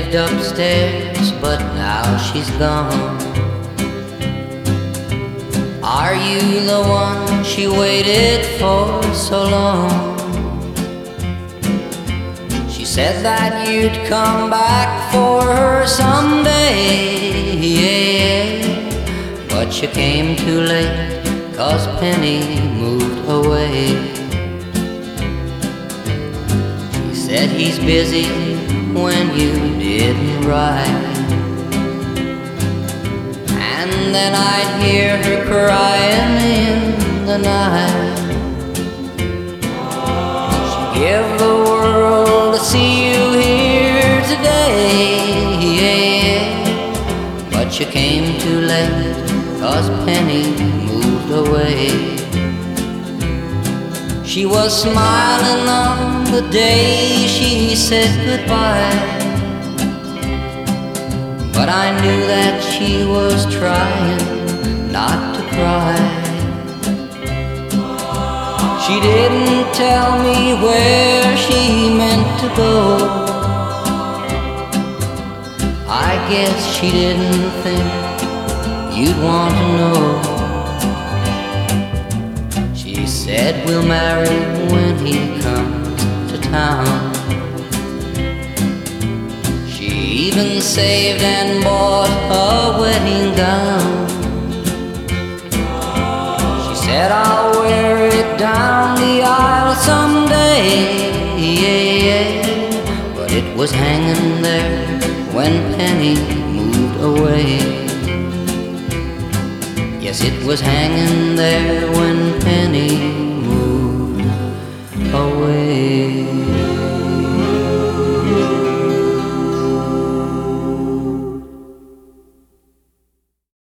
lived upstairs, but now she's gone. Are you the one she waited for so long? She said that you'd come back for her someday, yeah. But you came too late, 'cause Penny moved away. She said he's busy when you didn't write, and then I'd hear her crying in the night. She'd give the world to see you here today, yeah. But you came too late, 'cause Penny moved away. She was smiling on the day she said goodbye, but I knew that she was trying not to cry. She didn't tell me where she meant to go. I guess she didn't think you'd want to know. She said we'll marry when he comes to town. She even saved and bought a wedding gown. She said I'll wear it down the aisle someday, yeah. But it was hanging there when Penny moved away. Yes, it was hanging there when Penny